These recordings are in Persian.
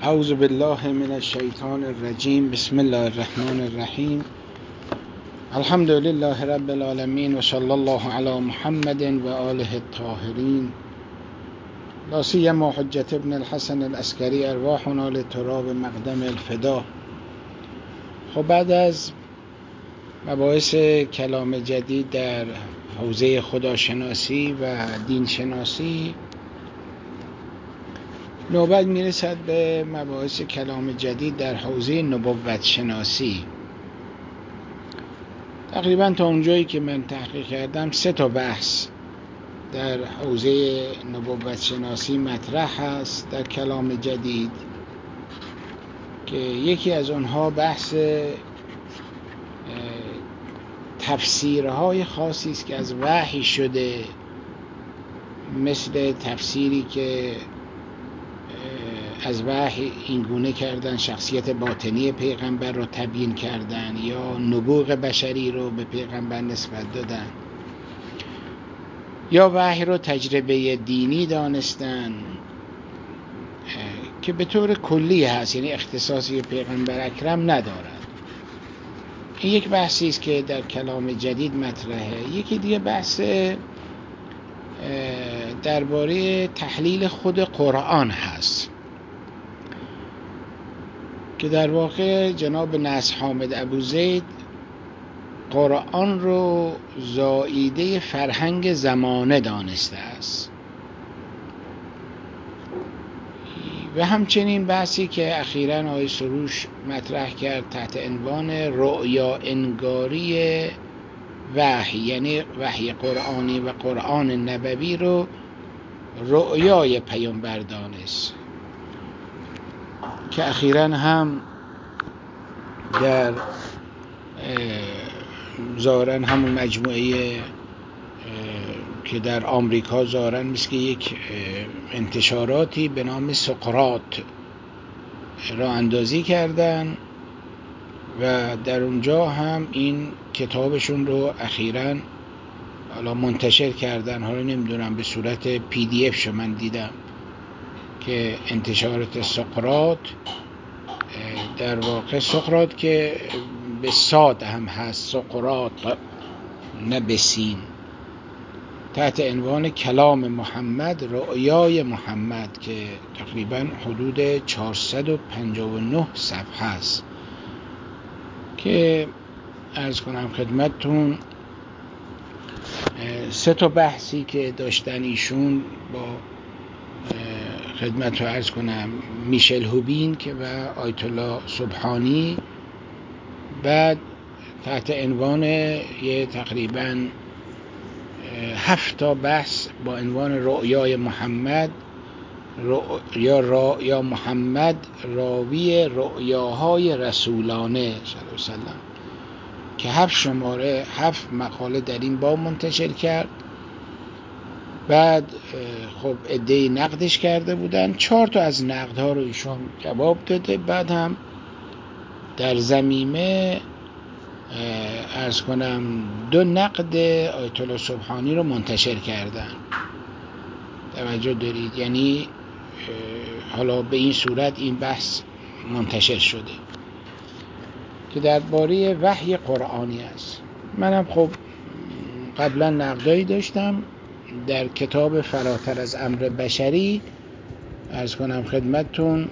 اعوذ بالله من الشیطان الرجیم. بسم الله الرحمن الرحیم. الحمد لله رب العالمین و صلی الله علی محمد و آله الطاهرین. لا سیما حجة ابن الحسن العسکری ارواحنا لتراب مقدم الفدا. خب بعد از مباحث کلام جدید در حوزه خداشناسی و دینشناسی، نوبت میرسد به مباحث کلام جدید در حوزه نبوت شناسی. تقریبا تا اونجایی که من تحقیق کردم 3 بحث در حوزه نبوت شناسی مطرح هست در کلام جدید، که یکی از اونها بحث تفسیرهای خاصی است که از وحی شده، مثل تفسیری که از وحی اینگونه کردن شخصیت باطنی پیغمبر رو تبیین کردن یا نبوغ بشری رو به پیغمبر نسبت دادن، یا وحی رو تجربه دینی دانستن که به طور کلی هست، یعنی اختصاصی پیغمبر اکرم ندارد. این یک بحثی است که در کلام جدید مطرحه. یکی دیگه بحث درباره تحلیل خود قرآن هست که در واقع جناب نصر حامد ابوزید قرآن رو زائیده فرهنگ زمانه دانسته است، و همچنین بحثی که اخیراً آقای سروش مطرح کرد تحت عنوان رؤیا انگاری وحی، یعنی وحی قرآنی و قرآن نبوی رو رؤیای پیامبر دانست، که اخیراً هم در ظاهراً همون مجموعه که در آمریکا ظاهراً مثل که یک انتشاراتی به نام سقراط را اندازی کردن و در اونجا هم این کتابشون رو اخیراً حالا منتشر کردن. حالا نمیدونم به صورت PDF شو من دیدم که انتشارات سقراط، در واقع سقراط که به صاد هم هست، سقراط نه به سین، تحت عنوان کلام محمد، رؤیای محمد، که تقریبا حدود 459 صفحه است، که عرض کنم خدمتتون 3 بحثی که داشتن ایشون با خدمت رو عرض کنم میشل هوبین که و آیت الله سبحانی، بعد تحت عنوان یه تقریبا 7 بحث با عنوان رؤیای محمد، یا محمد راوی رؤیاهای رسولانه صلی الله علیه وسلم، که 7 مقاله در این باب منتشر کرد. بعد خب عده‌ای نقدش کرده بودن، 4 از نقدها رو ایشون جواب داده. بعد هم در ضمیمه عرض کنم 2 نقد آیت الله سبحانی رو منتشر کردن. توجه دارید؟ یعنی حالا به این صورت این بحث منتشر شده که درباره وحی قرآنی است. منم خب قبلا نقدایی داشتم در کتاب فراتر از امر بشری، عرض کنم خدمتتون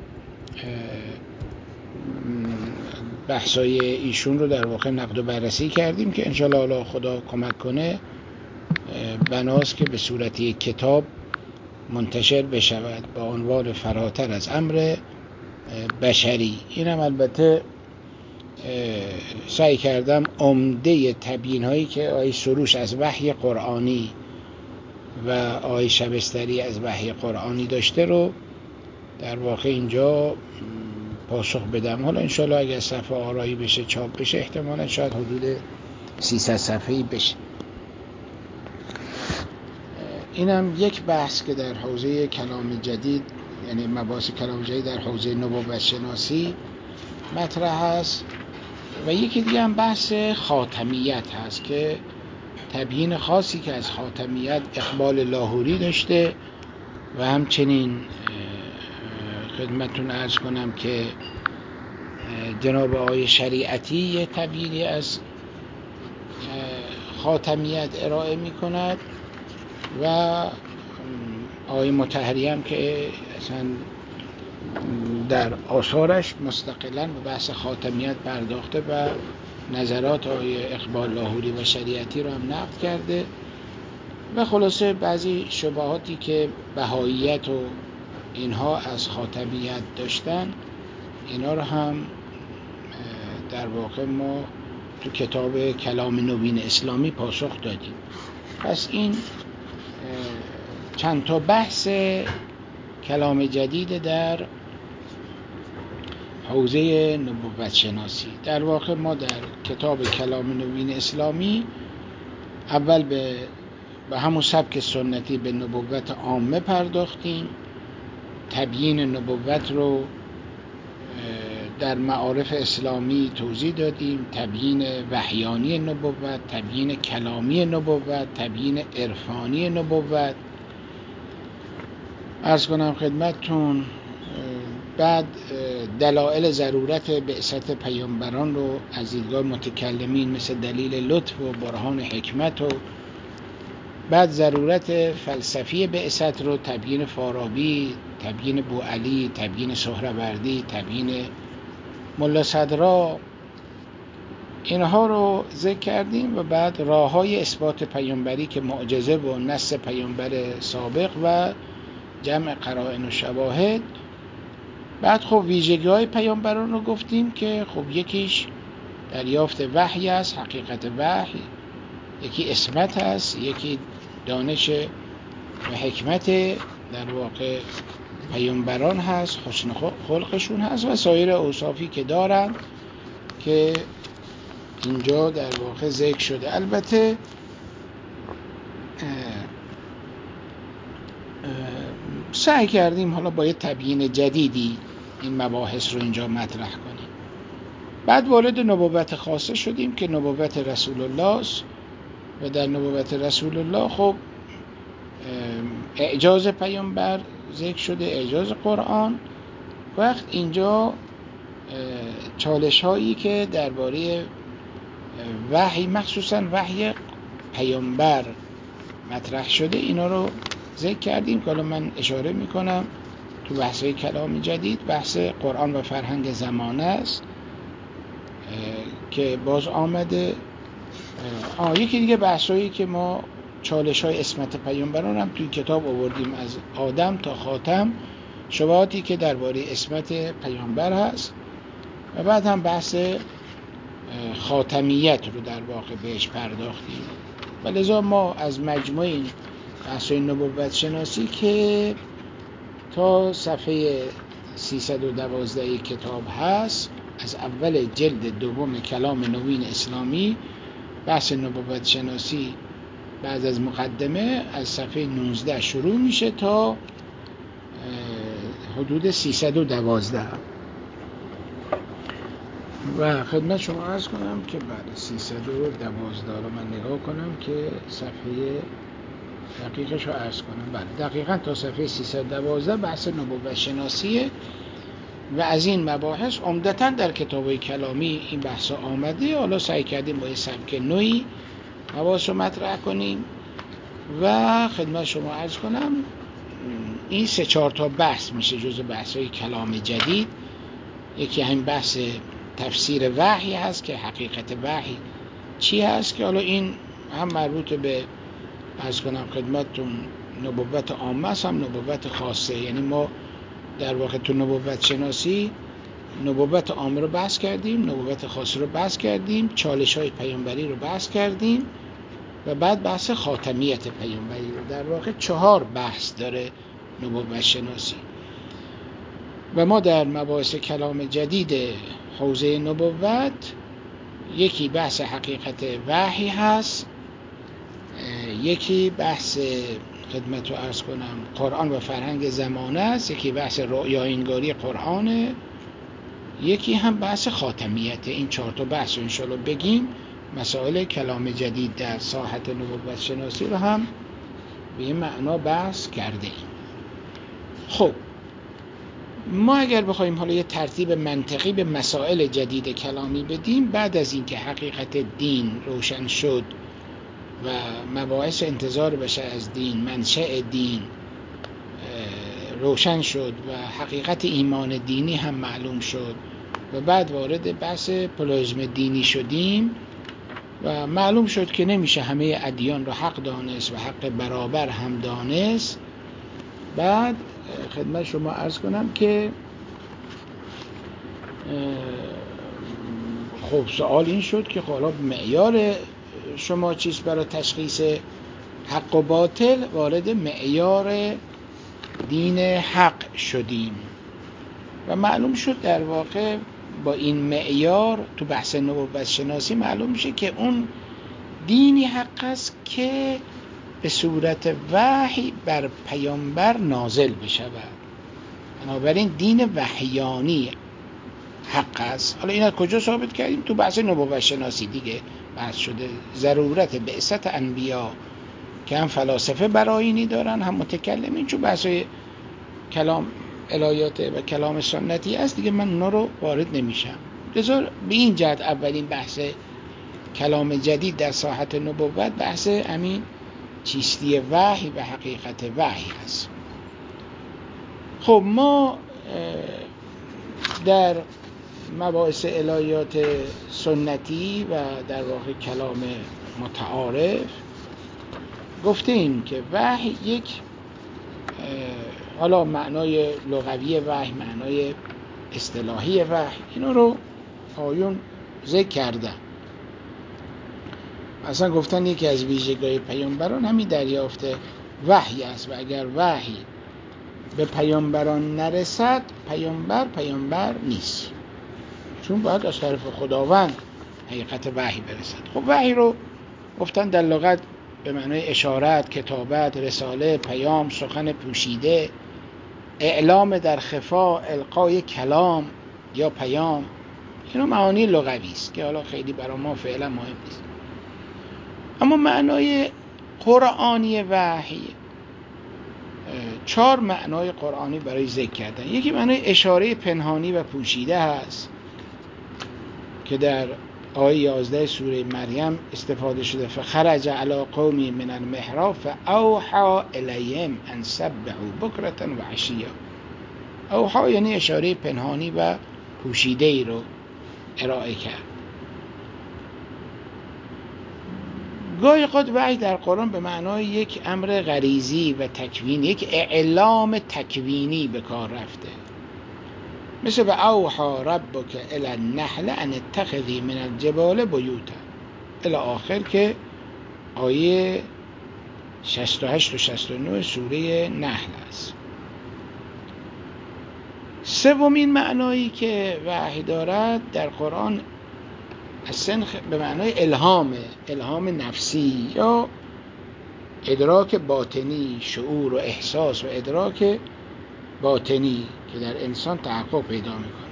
بحثای ایشون رو در واقع نقد و بررسی کردیم، که انشاءالله الله خدا کمک کنه بناست که به صورت یک کتاب منتشر بشود با عنوان فراتر از امر بشری. اینم البته سعی کردم عمده تبیین هایی که آقای سروش از وحی قرآنی و آقای شبستری از وحی قرآنی داشته رو در واقع اینجا پاسخ بدم. حالا انشاءالله اگر صفحه آرایی بشه، چاپ بشه، احتمالا شاید حدود 300 صفحه‌ای بشه. اینم یک بحث که در حوزه کلام جدید، یعنی مباحث کلام جدید در حوزه نبوت شناسی مطرح است. و یکی دیگه هم بحث خاتمیت هست که تبیین خاصی که از خاتمیت اقبال لاهوری داشته و همچنین خدمتتون عرض کنم که جناب آقای شریعتی یه تبیینی از خاتمیت ارائه می کند و آقای مطهری هم که اصلا در آثارش مستقلاً به بحث خاتمیت پرداخته و نظرات آقای اقبال لاهوری و شریعتی رو هم نقد کرده و خلاصه بعضی شبهاتی که بهاییت و اینها از خاتمیت داشتن اینا رو هم در واقع ما تو کتاب کلام نوین اسلامی پاسخ دادیم. پس این چند تا بحث کلام جدید در حوزه نبوت شناسی. در واقع ما در کتاب کلام نوین اسلامی اول به همون سبک سنتی به نبوت عامه پرداختیم، تبیین نبوت رو در معارف اسلامی توضیح دادیم، تبیین وحیانی نبوت، تبیین کلامی نبوت، تبیین عرفانی نبوت. عرض کنم خدمتتون بعد دلایل ضرورت بعثت پیامبران رو از دیدگاه متکلمین مثل دلیل لطف و برهان حکمت و بعد ضرورت فلسفی بعثت رو تبیین فارابی، تبیین بوعلی، تبیین سهروردی، تبیین ملا صدرا، اینها رو ذکر کردیم و بعد راه‌های اثبات پیامبری که معجزه و نص پیامبر سابق و جمع قرائن و شواهد. بعد خب ویژگی‌های پیامبران رو گفتیم که خب یکیش دریافت وحی است، حقیقت وحی، یکی عصمت است، یکی دانش و حکمت در واقع پیامبران هست، حسن خلقشون هست و سایر اوصافی که دارن که اینجا در واقع ذکر شده. البته سعی کردیم حالا با یه تبیین جدیدی این مباحث رو اینجا مطرح کنیم. بعد وارد نبوت خاصه شدیم که نبوت رسول الله است و در نبوت رسول الله خب اعجاز پیامبر ذکر شده، اعجاز قرآن. وقت اینجا چالش هایی که درباره وحی مخصوصا وحی پیامبر مطرح شده اینا رو ذکر کردیم که حالا من اشاره میکنم تو بحث‌های کلام جدید. بحث قرآن و فرهنگ زمانه است که باز آمده. یکی دیگه بحثایی که ما چالش‌های عصمت پیامبران هم توی کتاب آوردیم، از آدم تا خاتم شبهاتی که درباره عصمت پیامبر هست و بعد هم بحث خاتمیت رو در واقع بهش پرداختیم. و لذا ما از مجموع این بحث‌های نبوت شناسی که تا صفحه 312 کتاب هست، از اول جلد دوم کلام نوین اسلامی بحث نبوت شناسی بعد از مقدمه از صفحه 19 شروع میشه تا حدود 312 و خدمت شما عرض کنم که بعد 312 رو من نگاه کنم که صفحه دقیقش رو عرض کنم. بله دقیقاً تا صفحه 312 بحث نبوت شناسیه و از این مباحث عمدتاً در کتاب‌های کلامی این بحث آمده. حالا سعی کردیم با یه سبک نوعی مباحث رو مطرح کنیم و خدمت شما عرض کنم این 3-4 تا بحث میشه جزء بحث‌های کلام جدید. یکی همین بحث تفسیر وحی هست که حقیقت وحی چی هست، که حالا این هم مربوط به عرض کنم خدمتتون نبوت عامه است هم نبوت خاصه. یعنی ما در واقع تو نبوت شناسی نبوت عامه رو بحث کردیم، نبوت خاصه رو بحث کردیم، چالش‌های پیامبری رو بحث کردیم و بعد بحث خاتمیت پیامبری رو. در واقع 4 بحث داره نبوت شناسی و ما در مباحث کلام جدید حوزه نبوت یکی بحث حقیقت وحی هست، یکی بحث خدمت رو عرض کنم قرآن و فرهنگ زمانه است، یکی بحث رؤیاانگاری قرآنه، یکی هم بحث خاتمیت. این 4 تا بحث رو انشاءالله بگیم. مسائل کلام جدید در ساحت نبوت شناسی رو هم به این معنا بحث کرده ایم. خب ما اگر بخوایم حالا یه ترتیب منطقی به مسائل جدید کلامی بدیم، بعد از اینکه حقیقت دین روشن شد و مباحث انتظار بشر از دین، منشأ دین روشن شد و حقیقت ایمان دینی هم معلوم شد و بعد وارد بحث پلورالیسم دینی شدیم و معلوم شد که نمیشه همه ادیان رو حق دانست و حق برابر هم دانست. بعد خدمت شما عرض کنم که خب سوال این شد که حالا معیار شما چیست برای تشخیص حق و باطل؟ وارد معیار دین حق شدیم و معلوم شد در واقع با این معیار تو بحث نبوت شناسی معلوم میشه که اون دینی حق است که به صورت وحی بر پیامبر نازل بشود. بنابراین دین وحیانی حق است. حالا این از کجا ثابت کردیم؟ تو بحث نبوت شناسی دیگه بحث شده. ضرورت بعثت انبیا که هم فلاسفه براینی دارن هم متکلمین، چون بحث کلام الهیات و کلام سنتی است دیگه، من اونا رو وارد نمیشم. لذا به این جهت اولین بحث کلام جدید در ساحت نبوت بحث امین چیستی وحی و حقیقت وحی است. خب ما در مباحث الهیات سنتی و در واقع کلام متعارف گفتیم که وحی یک حالا معنای لغوی وحی، معنای اصطلاحی وحی، اینو رو آیون ذکر کردن. اصلا گفتن یکی از ویژگی‌های پیامبران همین دریافت وحی است و اگر وحی به پیامبران نرسد پیامبر نیست، چون باید از طرف خداوند حقیقت وحی برسد. خب وحی رو گفتن در لغت به معنای اشارت، کتابت، رساله، پیام، سخن پوشیده، اعلام در خفا، القای کلام یا پیام، اینو معانی لغوی است که حالا خیلی برای ما فعلا مهم نیست. اما معنای قرآنی وحی 4 معنای قرآنی برای ذکر کردن. یکی معنای اشاره پنهانی و پوشیده هست که در آیه 11 سوره مریم استفاده شده. فخرج علی قومی من المحراب فاوحی الیهم ان سبحوا بکرة و عشیا. اوحی یعنی اشاره پنهانی و پوشیده ای رو ارائه کرد. گاهی قد وحی در قرآن به معنای یک امر غریزی و تکوینی، یک اعلام تکوینی به کار رفته، مثل به اوحی ربک الی النحل ان اتخذی من الجبال بیوتا الی آخر که آیه 68 و 69 سوره نحل است. سومین معنایی که وحی دارد در قرآن اصلا به معنای الهام نفسی یا ادراک باطنی، شعور و احساس و ادراک باطنی که در انسان تحقق پیدا میکنه.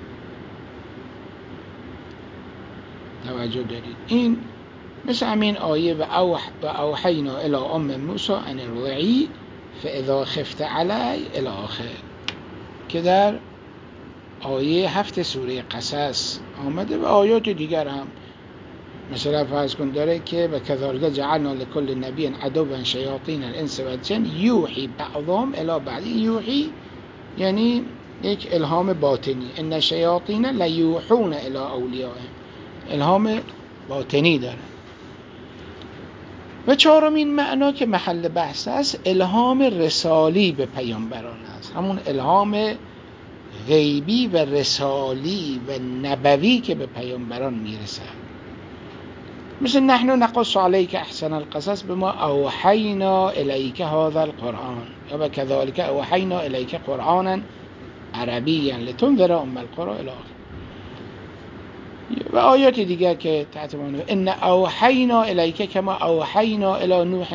توجه دارید؟ این مثل همین آیه و اوحینا الی ام موسی ان ارضعی فاذا خفت علی الی آخر که در آیه 7 سوره قصص آمده و آیات دیگر هم. مثلا فرض کن داره که و کذالک جعلنا لكل نبی عدوا شیاطین الانس والجن یوحی بعضهم الی بعض. یوحی یعنی یک الهام باطنی، ان الشیاطین لیوحون الی اولیائهم، الهام باطنی داره. و چهارمین معنا که محل بحث است الهام رسالی به پیامبران است، همون الهام غیبی و رسالی و نبوی که به پیامبران میرسد. مثل نحن نقص علیک احسن القصص بما اوحینا الیک هذا القرآن یا و کذالک اوحینا الیک قرآنا عربیا لتنذر ام القرى الی آخر. و آیات دیگر که تحت عنوان ان اوحینا الیک کما اوحینا الی نوح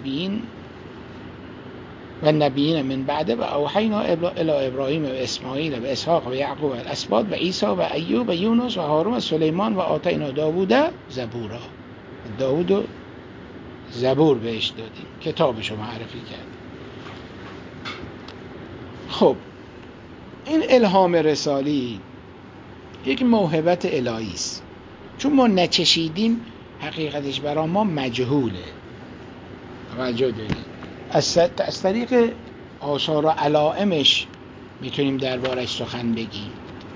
و النبیین من بعده و اوحینا الی ابراهیم و اسماعیل و اسحاق و یعقوب و الاسباط و عیسی و ایوب و یونس و هارون و سلیمان و آتینا داوود زبورا. داوود زبور بهش دادیم، کتابشو معرفی کرد. خب این الهام رسالی یک موهبت الهی است، چون ما نچشیدیم حقیقتش برای ما مجهوله. توجه دارید؟ از طریق آثار و علائمش میتونیم دربارش سخن بگیم.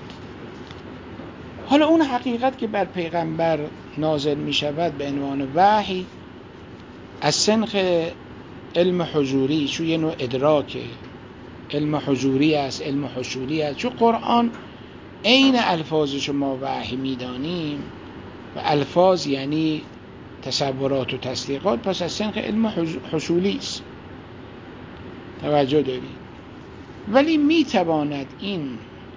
حالا اون حقیقت که بر پیغمبر نازل میشود به عنوان وحی از سنخ علم حضوری، چون یه نوع ادراکه، علم حضوری است، علم حصولی است. چون قرآن عین الفاظش ما وحی میدانیم و الفاظ یعنی تصورات و تصدیقات، پس از سنخ علم حصولی است. توجه دارید؟ ولی میتواند این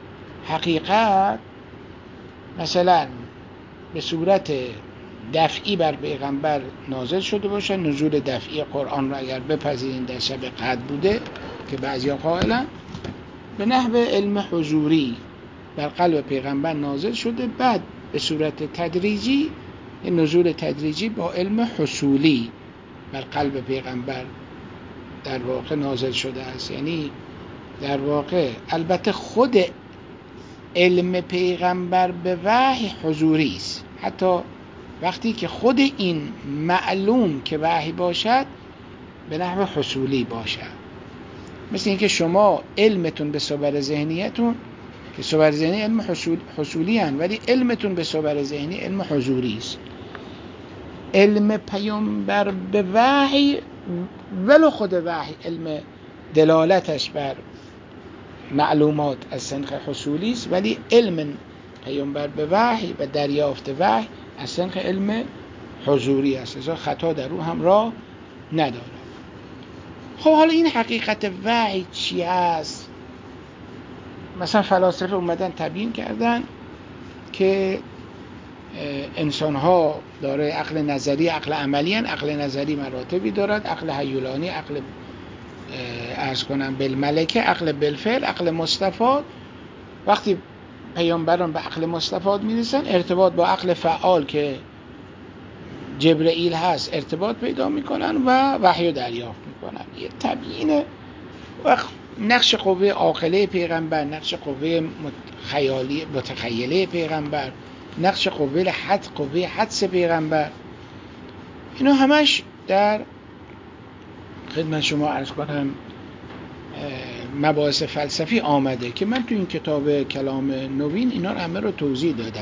حقیقت مثلا به صورت دفعی بر پیغمبر نازل شده باشه. نزول دفعی قرآن را اگر بپذیریم در شب قدر بوده که بعضیا قائلن، به نحو علم حضوری بر قلب پیغمبر نازل شده، بعد به صورت تدریجی، نزول تدریجی با علم حصولی بر قلب پیغمبر در واقع نازل شده است. یعنی در واقع البته خود علم پیغمبر به وحی حضوری است، حتی وقتی که خود این معلوم که وحی باشد به نحو حصولی باشد. مثل اینکه شما علمتون به صبر ذهنیتون که صبر ذهنی علم حصولی هست، ولی علمتون به صبر ذهنی علم حضوری است. علم پیامبر به وحی ولو خود وحی علم دلالتش بر معلومات از سنخ حصولی است، ولی علم پیامبر به وحی و دریافت وحی از سنخ علم حضوری است، لذا خطا در او هم راه نداره. خب حالا این حقیقت وحی چی است؟ مثلا فلاسفه اومدن تبیین کردن که انسان ها داره عقل نظری، عقل عملی هن. عقل نظری مراتبی دارد: عقل هیولانی، عقل عرض کنم بالملکه، عقل بالفعل، عقل مستفاد. وقتی پیامبران به عقل مستفاد میرسن، ارتباط با عقل فعال که جبرئیل هست ارتباط پیدا میکنن و وحی دریافت میکنن. یه تبیین نقش قوه عاقله پیغمبر، نقش قوه خیالی متخیله پیغمبر، نقش قوه حدس پیغمبر، اینا همش در خدمت شما عرض کنم مباحث فلسفی آمده که من تو این کتاب کلام نوین اینا رو همه رو توضیح دادم.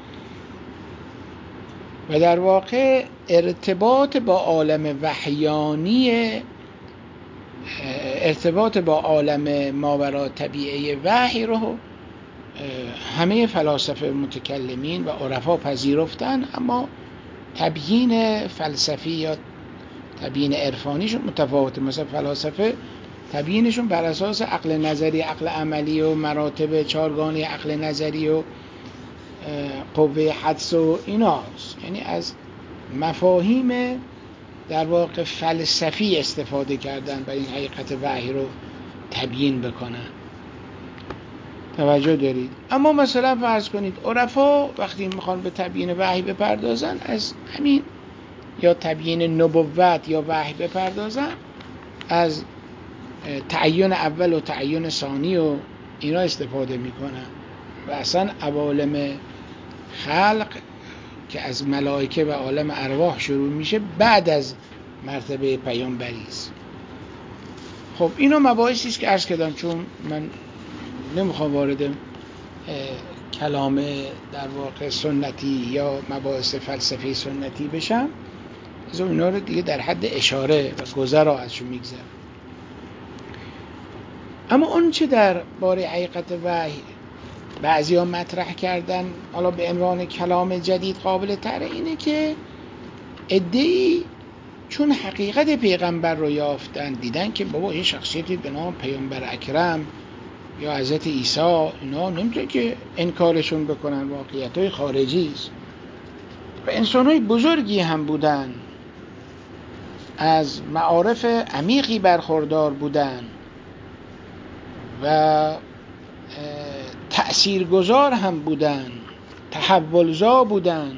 و در واقع ارتباط با عالم وحیانی، ارتباط با عالم ماوراء طبیعه وحی رو همه فلاسفه متکلمین و عرفا پذیرفتن، اما تبیین فلسفی یا تبیین عرفانیشون متفاوته. مثلا فلاسفه تبیینشون بر اساس عقل نظری، عقل عملی و مراتب چارگانه عقل نظری و قوه حدس و ایناست، یعنی از مفاهیم در واقع فلسفی استفاده کردن برای این حقیقت وحی رو تبیین بکنن. توجه دارید؟ اما مثلا فرض کنید عرفا وقتی میخوان به تبیین وحی بپردازن، از همین یا تبیین نبوت یا وحی بپردازن، از تعین اول و تعین ثانی و اینا استفاده میکنن و اصلا عوالم خلق که از ملائکه و عالم ارواح شروع میشه بعد از مرتبه پیامبری است. خب اینو مباحثی است که عرض کردم، چون من نمیخوام وارد کلام در واقع سنتی یا مباحث فلسفی سنتی بشم، از اینا رو دیگه در حد اشاره و گذر ازشون میگذرم. اما اون چه در باره حقیقت وحی بعضی ها مطرح کردن حالا به عنوان کلام جدید قابل طرح، اینه که عده‌ای چون حقیقت پیغمبر رو یافتن، دیدن که بابا یه شخصیتی به نام پیامبر اکرم یا حضرت عیسی، اینا نمیتونه که انکارشون بکنن، واقعیت‌های خارجی است و انسان‌های بزرگی هم بودن، از معارف عمیقی برخوردار بودن و تأثیرگذار هم بودن، تحولزا بودن،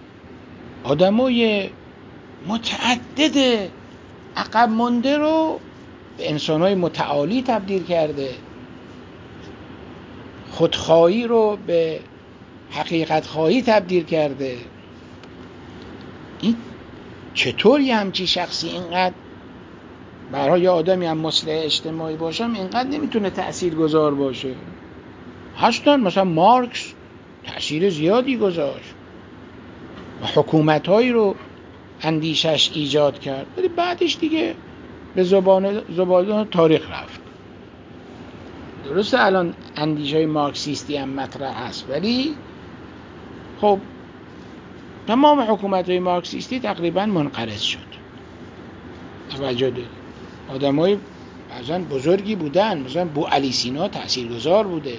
آدمای متعدد عقب مونده رو به انسان‌های متعالی تبدیل کرده. خودخواهی رو به حقیقت خواهی تبدیل کرده. این چطور یه همچی شخصی اینقدر برای یه آدمی هم مصلح اجتماعی باشم اینقدر نمیتونه تأثیر گذار باشه؟ هستن مثلا مارکس تأثیر زیادی گذاشت و حکومت‌هایی رو اندیشش ایجاد کرد، ولی بعدش دیگه به زباله تاریخ رفت. درسته الان اندیشه‌های مارکسیستی هم مطرح هست، ولی خب تمام حکومت‌های مارکسیستی تقریبا منقرض شد. توجه دارید؟ آدمای مثلا بزرگی بودن، مثلا بو علی سینا تاثیرگذار بوده،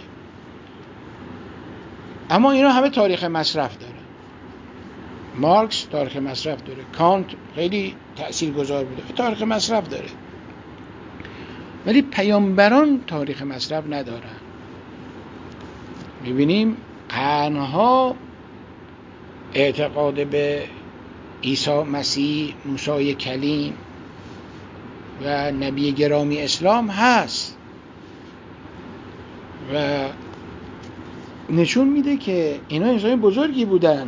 اما اینا همه تاریخ مصرف داره. مارکس تاریخ مصرف داره، کانت خیلی تاثیرگذار بوده، تاریخ مصرف داره، ولی پیامبران تاریخ مصرف ندارن. می‌بینیم قرنها اعتقاد به عیسی مسیح، موسی کلیم و نبی گرامی اسلام هست و نشون میده که اینا انسان بزرگی بودن.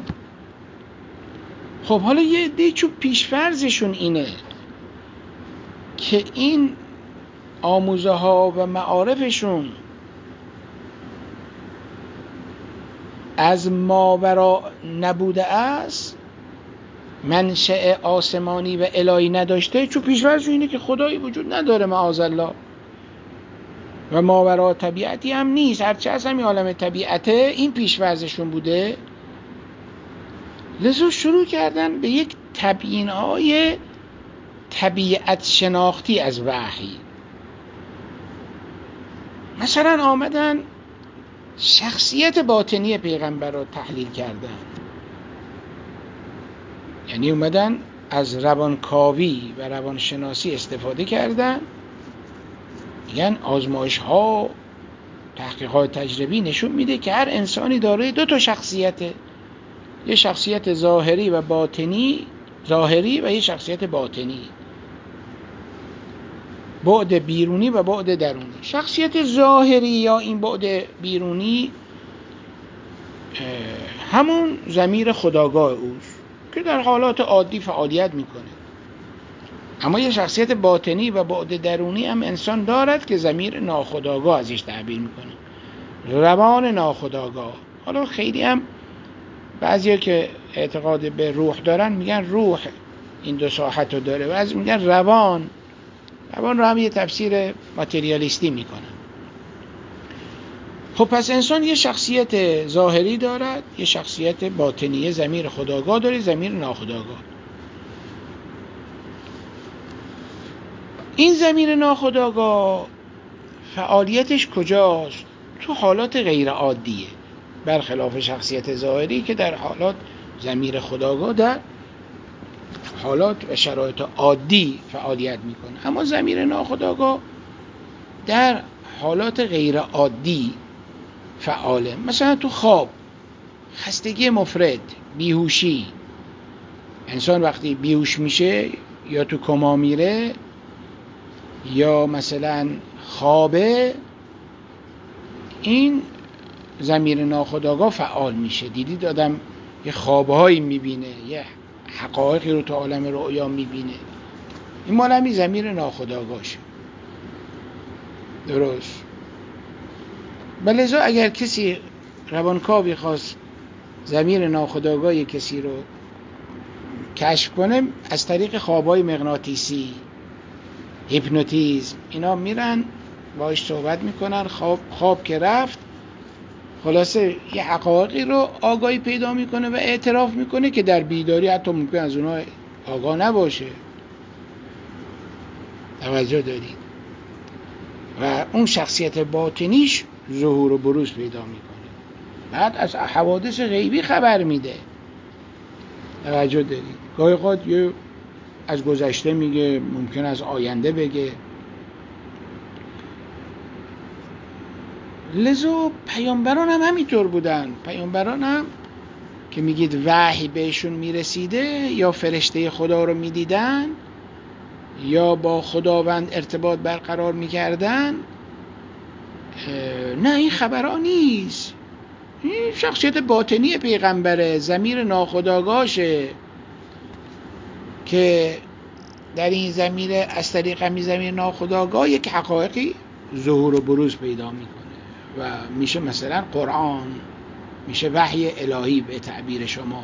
خب حالا یه عده چون پیشفرضشون اینه که این آموزه ها و معارفشون از ماورا نبوده است، منشأ آسمانی و الهی نداشته، چون پیشفرضشون اینه که خدایی وجود نداره معاذالله و ماورا طبیعتی هم نیست، هرچه از همین عالم طبیعته، این پیشفرضشون بوده. لذا شروع کردن به یک تبیین‌های طبیعت شناختی از وحی. مثلا آمدن شخصیت باطنی پیغمبر رو تحلیل کردن، یعنی اومدن از روانکاوی و روانشناسی استفاده کردن. میگن آزمایش ها، تحقیقات تجربی نشون میده که هر انسانی داره دو تا شخصیته، یه شخصیت ظاهری و باطنی، ظاهری و یه شخصیت باطنی، بعد بیرونی و بعد درونی. شخصیت ظاهری یا این بعد بیرونی همون ضمیر خودآگاه اوست که در حالات عادی فعالیت میکنه، اما یه شخصیت باطنی و بعد درونی هم انسان دارد که ضمیر ناخودآگاه ازش تعبیر میکنه، روان ناخودآگاه. حالا خیلی هم بعضیا که اعتقاد به روح دارن میگن روح این دو ساحت رو داره، بعضی میگن روان رو هم یه تفسیر ماتریالیستی میکنن. خب پس انسان یه شخصیت ظاهری دارد، یه شخصیت باطنی، ضمیر خودآگاه داره، ضمیر ناخودآگاه. این ضمیر ناخودآگاه فعالیتش کجاست؟ تو حالات غیر عادیه، برخلاف شخصیت ظاهری که در حالات ضمیر خودآگاه در حالات و شرایط عادی فعالیت میکنه، اما ضمیر ناخودآگاه در حالات غیر عادی فعاله. مثلا تو خواب، خستگی مفرط، بیهوشی، انسان وقتی بیهوش میشه یا تو کما میره یا مثلا خوابه، این ضمیر ناخودآگاه فعال میشه. دیدید آدم یه خوابهایی میبینه، یه حقایقی رو تو عالم رؤیا میبینه، این مال همین ضمیر ناخودآگاهشه. درست؟ لذا اگر کسی روانکاوی خواست ضمیر ناخودآگاه کسی رو کشف کنه، از طریق خوابهای مغناطیسی، هیپنوتیزم، اینا میرن باهاش صحبت میکنن. خواب که رفت، خلاصه یه حقایقی رو آگاهی پیدا میکنه و اعتراف میکنه که در بیداری حتی ممکن از اونها آگاه نباشه. توجه دارید؟ و اون شخصیت باطنیش ظهور و بروز پیدا میکنه، بعد از حوادث غیبی خبر میده. توجه دارید؟ گاهی اوقات یه از گذشته میگه، ممکن از آینده بگه. لذا پیامبران هم همینطور بودن. پیامبران هم که میگید وحی بهشون میرسیده، یا فرشته خدا رو میدیدن یا با خداوند ارتباط برقرار میکردن، نه این خبرها نیست، این شخصیت باطنی پیغمبره، ضمیر ناخودآگاهشه که در این ضمیر از طریق همین ضمیر ناخودآگاه یک حقایقی ظهور و بروز پیدا میکنه و میشه مثلا قرآن، میشه وحی الهی به تعبیر شما.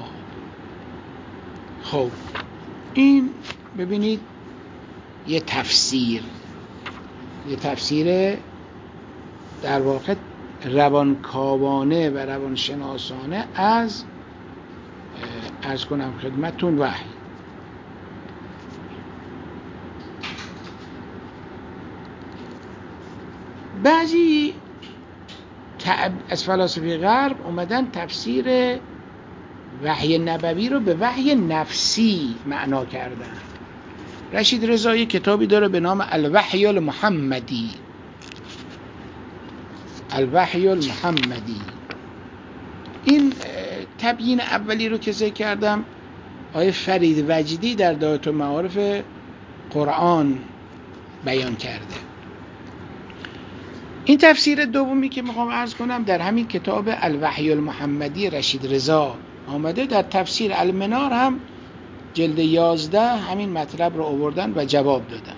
خب این ببینید یه تفسیر در واقع روانکاوانه و روانشناسانه از عرض کنم خدمتون وحی. بعضی از فلاسفه غرب اومدن تفسیر وحی نبوی رو به وحی نفسی معنا کردن. رشید رضایی کتابی داره به نام الوحی المحمدی. این تبیین اولی رو که ذکر کردم آقای فرید وجدی در دایره المعارف قرآن بیان کرده. این تفسیر دومی که میخوام عرض کنم در همین کتاب الوحی المحمدی رشید رضا آمده. در تفسیر المنار هم جلد 11 همین مطلب رو آوردن و جواب دادن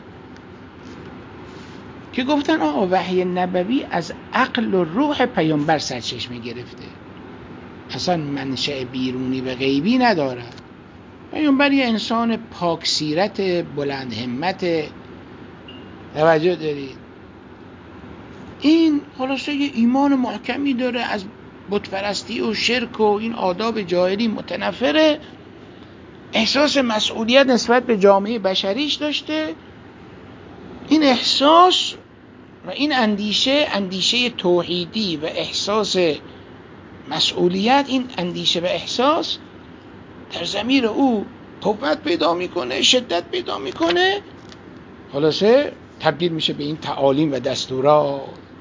که گفتن آقا وحی نبوی از عقل و روح پیامبر سرچشمه گرفته، اصلا منشأ بیرونی و غیبی ندارد. پیامبر یه انسان پاک سیرت، بلند همت، توجه دارید، این خلاصه یه ایمان محکمی داره، از بتپرستی و شرک و این آداب جاهلی متنفره، احساس مسئولیت نسبت به جامعه بشریش داشته. این احساس و این اندیشه توحیدی و احساس مسئولیت، این اندیشه و احساس در ضمیر او قوت پیدا میکنه، شدت پیدا میکنه، خلاصه تبدیل میشه به این تعالیم و دستورات.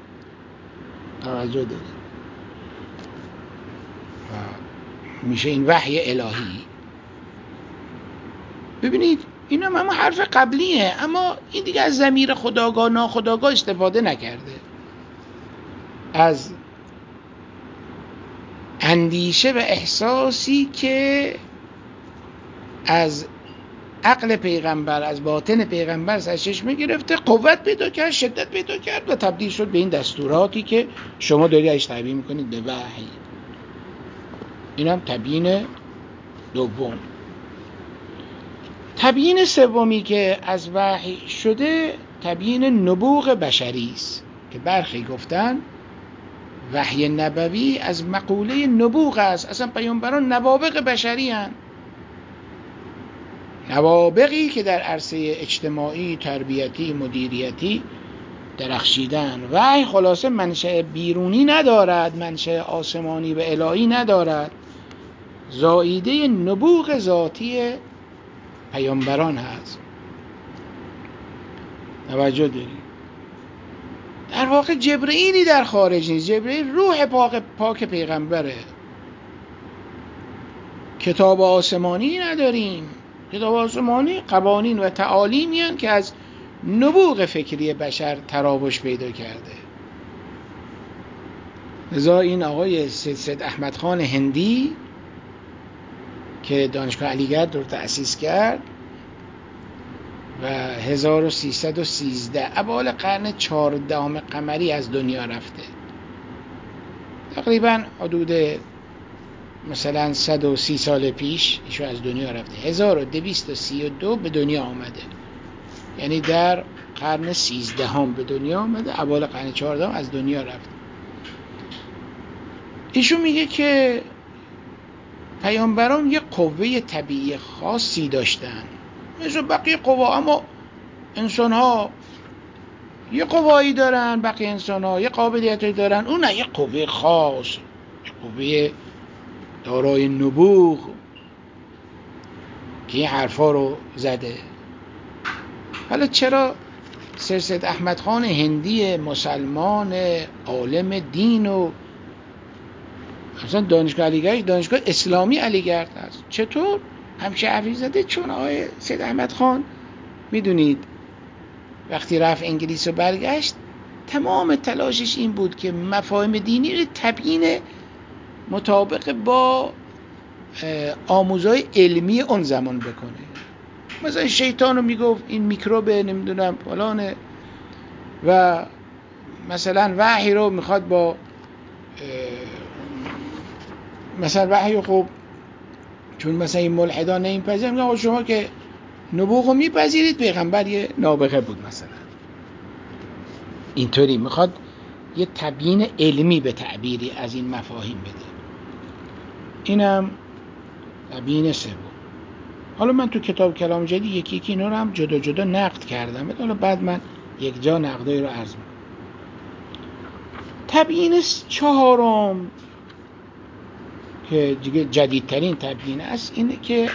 توجه دارید، میشه این وحی الهی. ببینید این هم حرف قبلیه، اما این دیگه از ضمیر خودآگاه ناخودآگاه استفاده نکرده، از اندیشه و احساسی که از عقل پیغمبر، از باطن پیغمبر سرچشمه گرفته، قوت پیدا کرد، شدت پیدا کرد و تبدیل شد به این دستوراتی که شما دارید ازش تعبیر میکنید به وحی. این هم تبیین دوم. تبیین سومی که از وحی شده تبیین نبوغ بشری است که برخی گفتن وحی نبوی از مقوله نبوغ است. اصلا پیامبران نوابغ بشری هستند، نوابغی که در عرصه اجتماعی، تربیتی، مدیریتی درخشیدن. وحی خلاصه منشأ بیرونی ندارد، منشأ آسمانی و الهی ندارد، زائیده نبوغ ذاتی پیامبران هست. توجه دارید، در واقع جبرئیلی در خارج نیست، جبرئیل روح پاک پیغمبره. کتاب آسمانی نداریم، کتاب آسمانی قوانین و تعالیمی هستند که از نبوغ فکری بشر تراوش پیدا کرده. لذا این آقای سید احمد خان هندی که دانشگاه علیگرد رو تأسیس کرد و 1313 اوایل قرن 14 قمری از دنیا رفته، تقریبا حدود مثلا 130 سال پیش ایشون از دنیا رفته. 1232 به دنیا آمده، یعنی در قرن 13 به دنیا آمده، اوایل قرن 14 از دنیا رفته. ایشون میگه که پیامبران یه قوه طبیعی خاصی داشتن مثل بقیه قوا، اما انسان ها یه قوایی دارن، بقیه انسان ها یه قابلیتی دارن، اون نه، یه قوه خاص، یه قوه دارای نبوغ که این حرفا رو زده. حالا چرا سید احمد خان هندی مسلمان عالم دین و اصلا دانشگاه علیگرد دانشگاه اسلامی علیگرد هست، چطور همچه حرفی زده؟ چون آقای سید احمد خان میدونید وقتی رفت انگلیس و برگشت تمام تلاشش این بود که مفاهیم دینی رو تبیین مطابق با آموزهای علمی اون زمان بکنه. مثلا شیطان رو میگفت این میکروبه، نمیدونم فلانه، و مثلا وحی رو میخواد با مثلا وحی، خب چون مثلا این ملحدان نمیپذیرن، میگن شما که نبوغ رو میپذیرید، پیغمبر یه نابغه بود مثلا. اینطوری میخواد یه تبیین علمی به تعبیری از این مفاهیم بده. اینم تبیین سوم. حالا من تو کتاب کلام جدید یکی یکی اینا رو هم جدا جدا نقد کردم، حالا بعد من یک جا نقدایی رو عرض میکنم. تبیین چهارم که دیگه جدیدترین تبیین است اینه که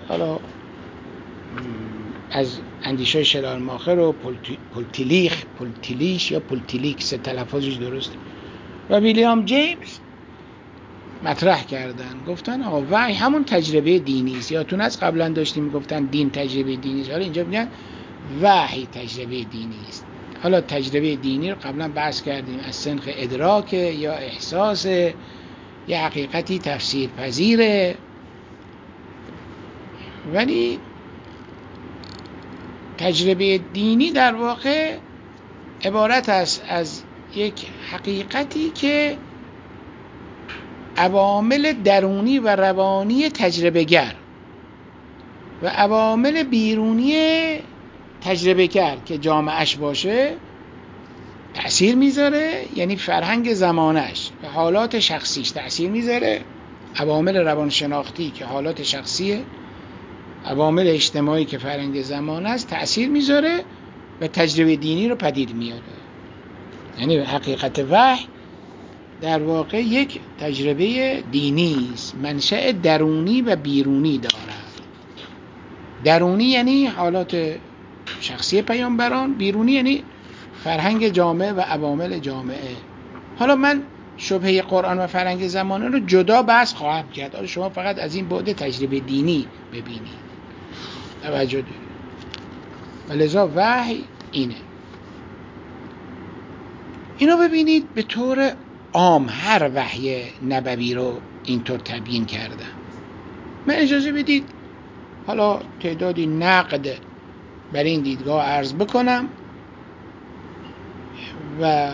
از اندیشه شلارماخر و پولتیلیش یا پولتیلیک، سه تلفظش درست، و ویلیام جیمز مطرح کردن، گفتن آقا وحی همون تجربه دینی است. یادتون از قبلا داشتیم میگفتن دین تجربه دینی است، حالا اینجا میگن وحی تجربه دینی است. حالا تجربه دینی رو قبلا بحث کردیم، از سنخ ادراک یا احساس، یه حقیقتی تفسیر پذیره، ولی تجربه دینی در واقع عبارت است از یک حقیقتی که عوامل درونی و روانی تجربه گر و عوامل بیرونی تجربه گر که جامعش باشه تأثیر میذاره، یعنی فرهنگ زمانش و حالات شخصیش تأثیر میذاره، عوامل روانشناختی که حالات شخصیه، عوامل اجتماعی که فرهنگ زمان است تأثیر میذاره و تجربه دینی رو پدید میاره. یعنی حقیقت وحی در واقع یک تجربه دینی است، منشأ درونی و بیرونی دارد. درونی یعنی حالات شخصی پیامبران، بیرونی یعنی فرهنگ جامعه و عوامل جامعه. حالا من شبهه قرآن و فرهنگ زمانه رو جدا بحث خواهم کرد، حالا شما فقط از این بعد تجربه دینی ببینید، توجه دارید. ولذا وحی اینه. اینو ببینید به طور عام هر وحی نبوی رو اینطور تبیین کردم. من اجازه بدید حالا تعدادی نقد بر این دیدگاه عرض بکنم و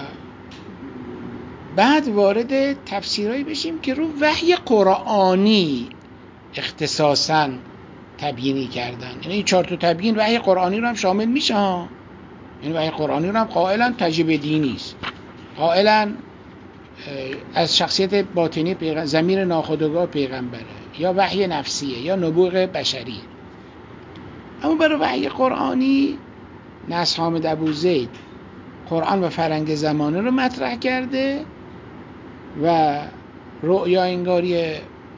بعد وارد تفسیرهایی بشیم که رو وحی قرآنی اختصاصاً تبیینی کردن. یعنی این 4 تا تبیین وحی قرآنی رو هم شامل میشه ها. یعنی وحی قرآنی رو هم قائلاً تجربه دینی است، قائلاً از شخصیت باطنی ضمیر ناخودآگاه پیغمبره، یا وحی نفسیه یا نبوغ بشریه. اما برای وحی قرآنی نصر حامد ابوزید قرآن و فرهنگ زمانه رو مطرح کرده و رؤیا انگاری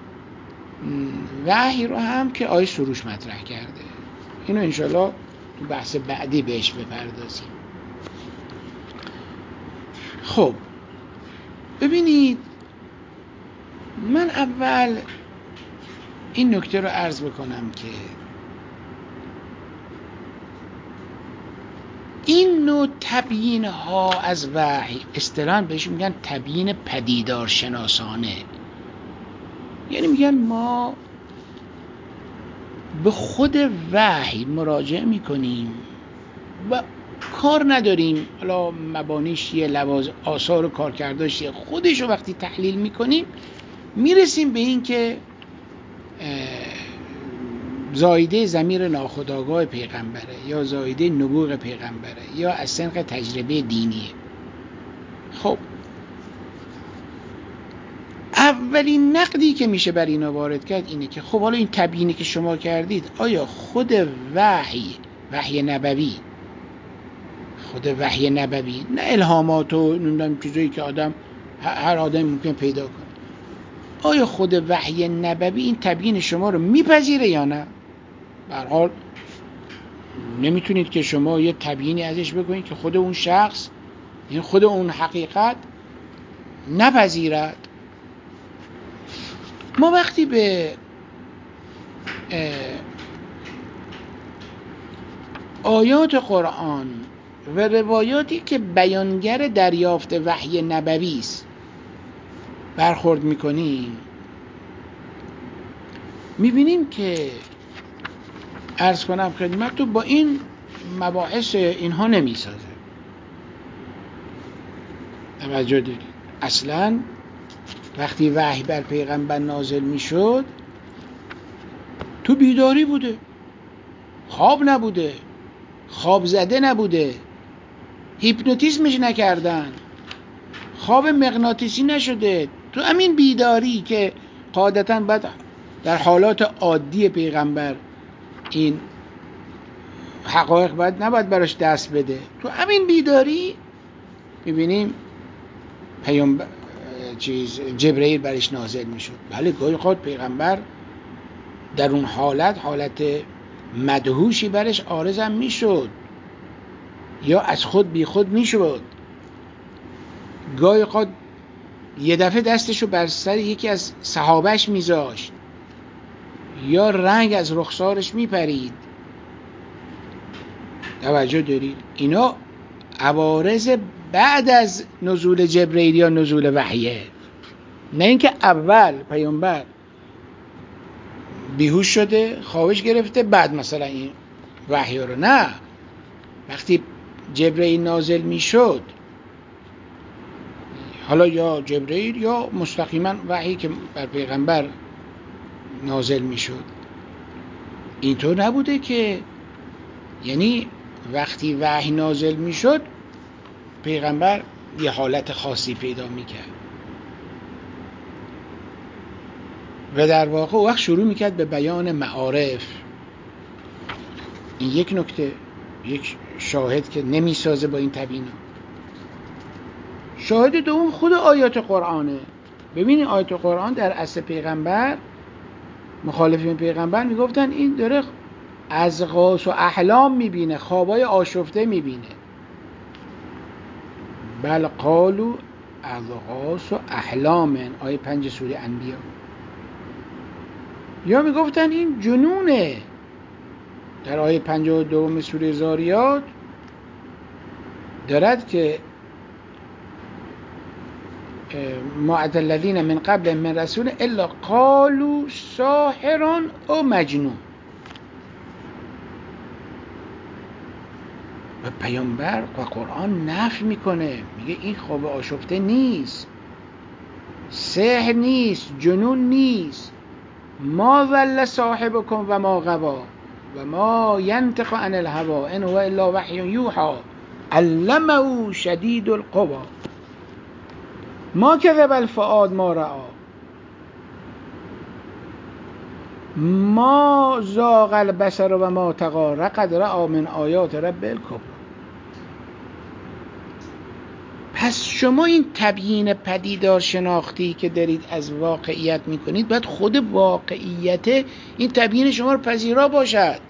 وحی رو هم که آیه سروش مطرح کرده. اینو انشالله تو بحث بعدی بهش بپردازیم. خب ببینید، من اول این نکته رو عرض بکنم که این نوع تبیین ها از وحی اصطلاحاً بهش میگن تبیین پدیدار شناسانه. یعنی میگن ما به خود وحی مراجعه میکنیم و کار نداریم حالا مبانیش یه لوازم آثار و کارکرداش خودش رو وقتی تحلیل میکنیم میرسیم به این که زایده ضمیر ناخودآگاه پیغمبره یا زایده نبوغ پیغمبره یا از سنخ تجربه دینیه. خب اولین نقدی که میشه بر اینا وارد کرد اینه که خب حالا این تبیینی که شما کردید، آیا خود وحی نبوی، نه الهامات و نمیدونم چیزایی که هر آدم ممکن پیدا کنه، آیا خود وحی نبوی این تبیین شما رو میپذیره یا نه؟ به هر حال نمیتونید که شما یه تبیینی ازش بکنید که خود اون شخص، یعنی خود اون حقیقت نپذیرد. ما وقتی به آیات قرآن و روایاتی که بیانگر دریافت وحی نبوی است برخورد میکنیم، میبینیم که عرض کنم خدمت تو با این مباحث اینها نمیسازه. توجه دارید؟ اصلا وقتی وحی بر پیغمبر نازل میشد تو بیداری بوده، خواب نبوده، خواب زده نبوده، هیپنوتیزمش نکردن، خواب مغناطیسی نشده، تو همین بیداری که قاعدتاً باید در حالات عادی پیغمبر این حقایق نباید براش دست بده، تو همین بیداری میبینیم پیامبر جبرئیل برش نازل میشد. بله گاهی خود پیغمبر در اون حالت مدهوشی برش عارضم میشد یا از خود بی خود میشد. گاهی خود یه دفعه دستشو بر سر یکی از صحابهش میذاشت یا رنگ از رخسارش میپرید. توجه دارید؟ اینا عوارض بعد از نزول جبرئیل یا نزول وحیه، نه اینکه اول پیامبر بیهوش شده خوابش گرفته بعد مثلا این وحی رو. نه، وقتی جبرئیل نازل میشد، حالا یا جبرئیل یا مستقیما وحی که بر پیغمبر نازل میشد، اینطور نبوده که یعنی وقتی وحی نازل میشد پیغمبر یه حالت خاصی پیدا میکرد و در واقع وقت شروع میکرد به بیان معارف. این یک نکته، یک شاهد که نمیسازه با این تبیینا. شاهد دوم خود آیات قرآنه. ببینید آیات قرآن در اصل پیغمبر، مخالفین پیغمبر میگفتن این داره اضغاث و احلام میبینه، خوابای آشفته میبینه. بل قالوا اضغاث و احلام، آیه 5 سوره انبیاء. یا میگفتن این جنونه، در آیه 52 سوره زاریات دارد که ما اتى الذين من قبل من رسول الا قالوا ساحر او مجنون. و پیامبر و قرآن نفی میکنه، میگه این خواب آشفته نیست، سحر نیست، جنون نیست. ما ضل صاحبكم و ما غوا و ما ینطق عن الهوى ان هو الا وحی یوحى علمه شدید القوى ما کذب الفؤاد ما رأى ما زاغ البصر و ما طغى لقد رأى من آیات رب الکبری. پس شما این تبیین پدیدار شناختی که دارید از واقعیت میکنید باید خود واقعیت این تبیین شما رو پذیرا باشد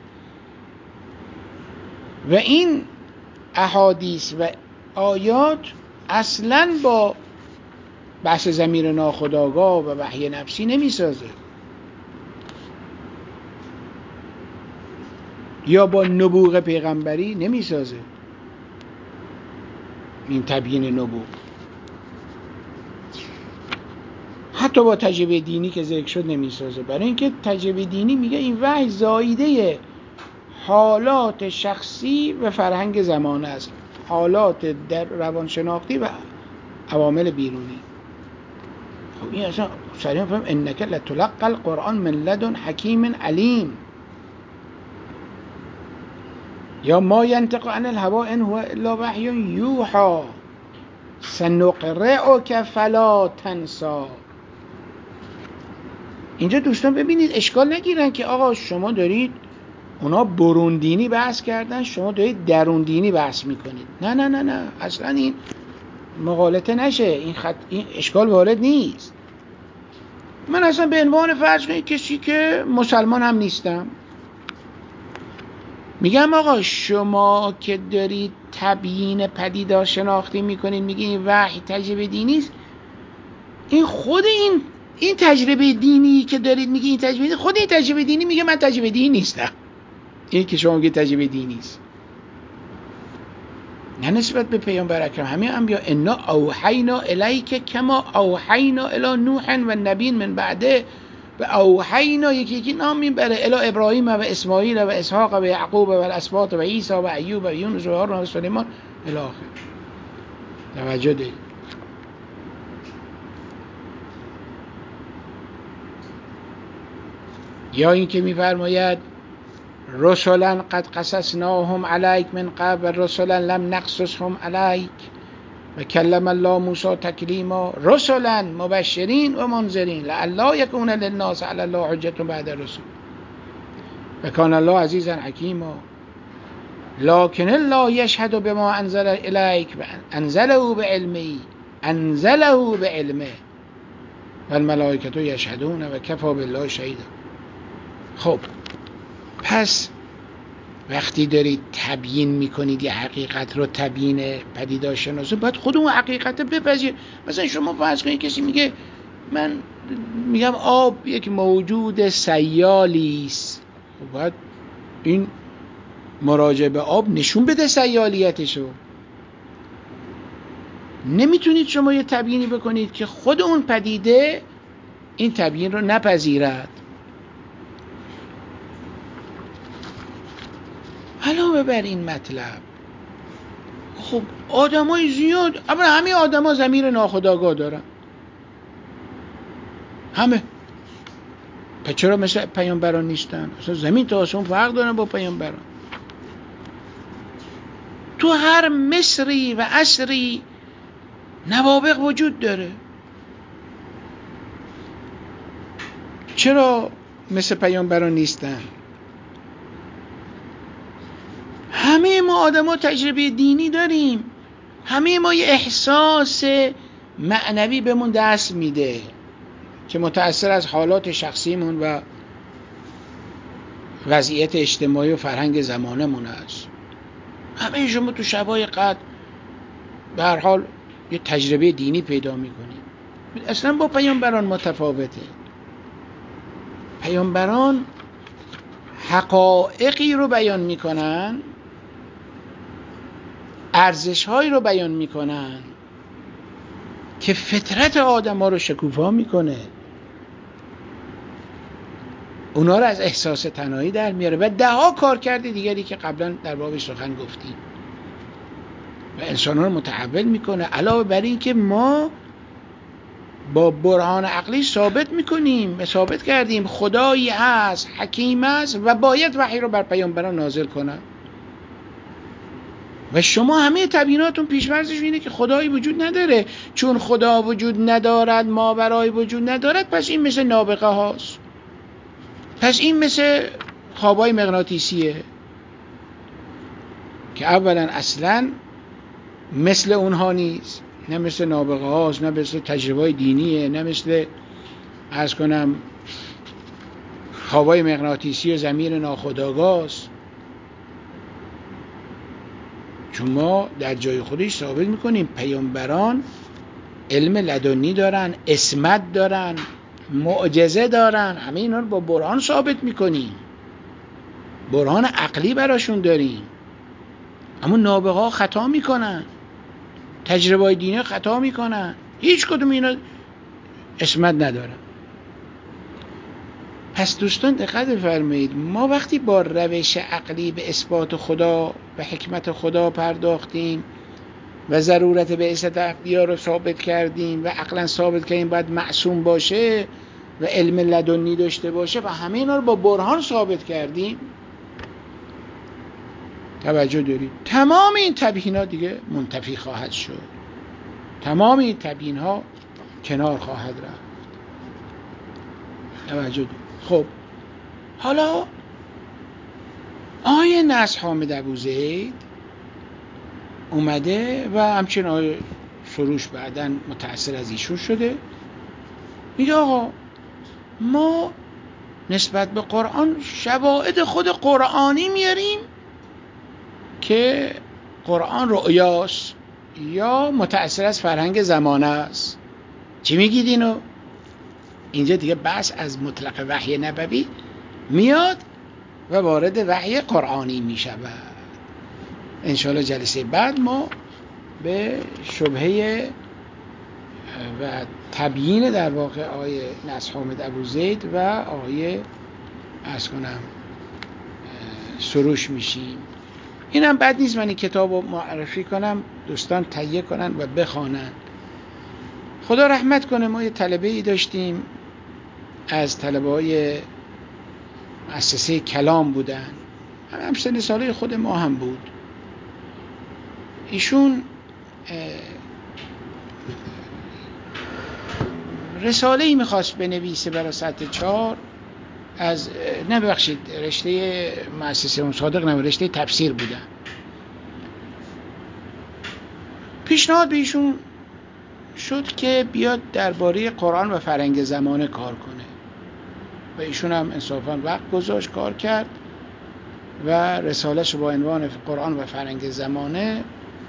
و این احادیث و آیات اصلاً با بحث ضمیر ناخودآگاه و وحی نفسی نمیسازه یا با نبوغ پیغمبری نمیسازه. این تبیین نبوغ حتی با تجربه دینی که ذکر شد نمیسازه، برای اینکه تجربه دینی میگه این وحی زایده حالات شخصی و فرهنگ زمانه است، حالات در روانشناختی و عوامل بیرونی. خب این اصلا صریحا فهم انک لتلقى القرآن من لدن حکیم علیم. یا ما ینطق عن الهوى ان هو الا وحی یوحى سنقرئک فلا تنسی. اینجا دوستان ببینید اشکال نگیرن که آقا شما دارید، اونا برون دینی بحث کردن، شما دارید درون دینی بحث میکنید. نه نه نه نه، اصلا این مغالطه نشه، این اشکال وارد نیست. من اصلا به عنوان فرض کنید کسی که مسلمان هم نیستم میگم آقا شما که دارید تبیین پدیدار شناختی میکنید، میگید این وحی تجربه دینی است، این خود این تجربه دینی که دارید میگید این تجربه دینی، خود این تجربه دینی میگه من تجربه دینی نیستم. این که شما میگید تجربه دینی است. نه نسبت به پیامبر اکرم، همه انبیا. انا اوحینا الیک کما اوحینا الی نوح و نبی من بعده. و اوحینا یکی نام میبره الی ابراهیم و اسماعیل و اسحاق و یعقوب و الاسباط و عیسی و ایوب و یونس و هارون و سلیمان الی آخر. توجه دارید؟ یا این که میفرماید رسلا قد قصصناهم علیک من قبل و رسلا لم نقصصهم علیک و کلم الله موسی تکلیما. رسلا مبشرین و منذرین لئلا یکون للناس علی الله حجة بعد الرسل و کان الله عزیزا حکیما. لکن الله یشهد بما انزل الیک و انزله بعلمه و الملائکة یشهدون و کفی بالله شهیدا. خب پس وقتی دارید تبیین میکنید یه حقیقت رو، تبیین پدیدارشناسی، باید خود اون حقیقت بپذیر. مثلا شما فرض کنید کسی میگه من میگم آب یک موجود سیالی است، خب باید این مراجعه به آب نشون بده سیالیتشو. نمیتونید شما یه تبیینی بکنید که خود اون پدیده این تبیین رو نپذیرد. علاوه بر این مطلب، خب آدمای زیاد، اما همه آدما ضمیر ناخودآگاه دارن، همه. پس چرا مثل پیامبران نیستن؟ اصلا زمین تا آسمون فرق دارن با پیامبران. تو هر مصری و عصری نوابغ وجود داره. چرا مثل پیامبران نیستن؟ همه ما آدما تجربه دینی داریم، همه ما یه احساس معنوی بهمون دست میده که متأثر از حالات شخصیمون و وضعیت اجتماعی و فرهنگ زمانمون است. همه شما تو شبای قدر به هر حال یه تجربه دینی پیدا میکنید. اصلا با پیامبران متفاوته. پیامبران حقایقی رو بیان میکنن، ارزش‌هایی رو بیان میکنن که فطرت آدم‌ها رو شکوفا میکنه، اونا رو از احساس تنهایی در میاره و ده‌ها کار کرده دیگری که قبلا در بابش سخن گفتیم و انسان‌ها رو متحول میکنه. علاوه بر این که ما با برهان عقلی ثابت میکنیم و ثابت کردیم خدایی هست، حکیم است و باید وحی رو بر پیامبران نازل کنه. و شما همه تبییناتون پیش‌فرضش اینه که خدایی وجود نداره. چون خدا وجود ندارد، ماورای وجود ندارد، پس این مثل نابغه هاست، پس این مثل خوابای مغناطیسیه که اولا اصلا مثل اونها نیست، نه مثل نابغه هاست، نه مثل تجربه دینیه، نه مثل عرض کنم خوابای مغناطیسی و ضمیر ناخودآگاه است. چون ما در جای خودش ثابت میکنیم پیامبران علم لدنی دارن، عصمت دارن، معجزه دارن، همه اینا رو با برهان ثابت میکنیم، برهان عقلی براشون داریم. اما نابغه ها خطا میکنن، تجربه دینی خطا میکنن، هیچ کدوم اینا عصمت ندارن. پس دوستان دقت بفرمایید، ما وقتی با روش عقلی به اثبات خدا و حکمت خدا پرداختیم و ضرورت بعثت انبیا رو ثابت کردیم و عقلا ثابت کردیم باید معصوم باشه و علم لدنی داشته باشه و همه اینا رو با برهان ثابت کردیم، توجه دارید، تمام این تبیینات دیگه منتفی خواهد شد، تمام این تبیین‌ها کنار خواهد رفت. توجه دارید. خب حالا آیه نصر حامد ابوزید اومده و همچنین آیه سروش بعداً متأثر از ایشون شده، میگه آقا ما نسبت به قرآن شواهد خود قرآنی میاریم که قرآن رؤیاست یا متأثر از فرهنگ زمانه است. چی میگید اینو؟ اینجا دیگه بحث از مطلق وحی نبوی میاد و وارد وحی قرآنی میشود. انشاءالله جلسه بعد ما به شبهه و تبیین در واقع آقای نصر حامد ابوزید و آقای عرض کنم سروش میشیم. اینم بد نیست من این کتاب رو معرفی کنم، دوستان تهیه کنن و بخوانن. خدا رحمت کنه، ما یه طلبه ای داشتیم از طلبه های مؤسسه کلام بودن، هم سن ساله خود ما هم بود. ایشون رساله ای میخواست بنویسه برای سطح 4 از رشته مؤسسه مصادق رشته تفسیر بودن. پیشنهاد به ایشون شد که بیاد درباره قرآن و فرهنگ زمانه کار کنه و ایشون هم انصافاً وقت گذاشت، کار کرد و رساله‌اش با عنوان قرآن و فرهنگ زمانه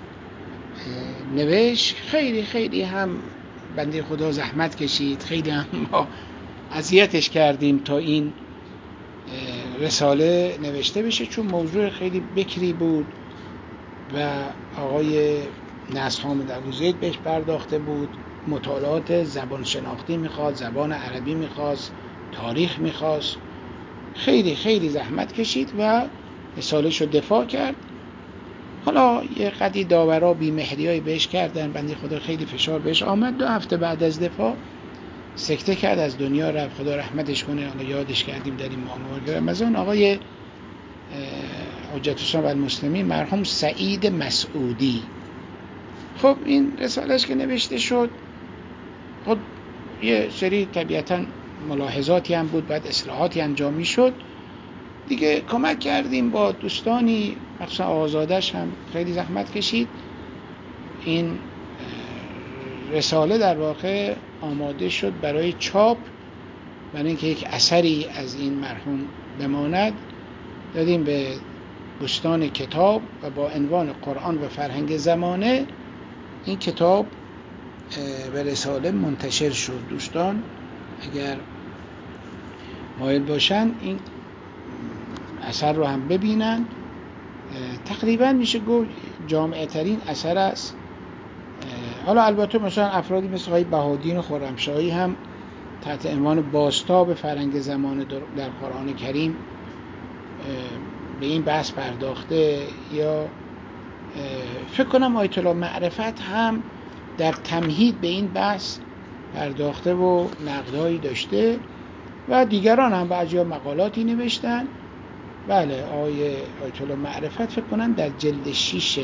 نوشت. خیلی خیلی هم بنده خدا زحمت کشید، خیلی هم ما اذیتش کردیم تا این رساله نوشته بشه، چون موضوع خیلی بکری بود و آقای نصر حامد ابوزید بهش پرداخته بود. مطالعات زبان شناختی میخواد، زبان عربی میخواست، تاریخ میخواست. خیلی خیلی زحمت کشید و رساله‌شو دفاع کرد. حالا یه قدری داورا بی‌مهریایی بهش کردن، بنده خدا خیلی فشار بهش آمد. 2 هفته بعد از دفاع سکته کرد، از دنیا رفت، خدا رحمتش کنه. حالا یادش کردیم در این ماه رمضان. آقای حجت الاسلام و المسلمین مرحوم سعید مسعودی. خب این رسالهش که نوشته شد، خب یه سری طبیعتاً ملاحظاتی هم بود، بعد اصلاحاتی انجام می شد دیگه. کمک کردیم با دوستانی، مخصوصا آقازادش هم خیلی زحمت کشید. این رساله در واقع آماده شد برای چاپ، برای اینکه یک اثری از این مرحوم بماند. دادیم به بستان کتاب و با عنوان قرآن و فرهنگ زمانه این کتاب و رساله منتشر شد. دوستان اگر مایل باشن این اثر رو هم ببینن. تقریبا میشه گفت جامعه ترین اثر است. حالا البته مثلا افرادی مثل آقای بهادین و خرمشاهی هم تحت عنوان بازتاب فرهنگ زمانه در قرآن کریم به این بحث پرداخته، یا فکر کنم آیت الله معرفت هم در تمهید به این بحث پرداخته و نقدهایی داشته و دیگران هم بعضیا مقالاتی نوشتن. بله آیت الله معرفت فکر کنم در جلد 6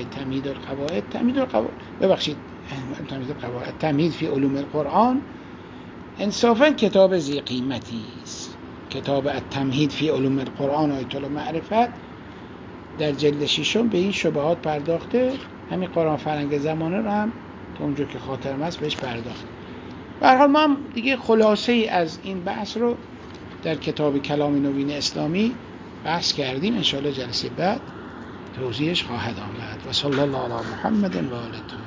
تمهید فی علوم القرآن انصافا کتاب ذی قیمتی است. کتاب التمهید فی علوم القرآن آیت الله معرفت در جلد 6 به این شبهات پرداخته. همین قرآن فرهنگ زمانه رو هم تا اونجا که خاطرم هست بهش پرداخت. به هر حال ما هم دیگه خلاصه ای از این بحث رو در کتاب کلام نوین اسلامی بحث کردیم. انشاءالله جلسه بعد توضیحش خواهد آمد. و صلی الله علی محمد و آله.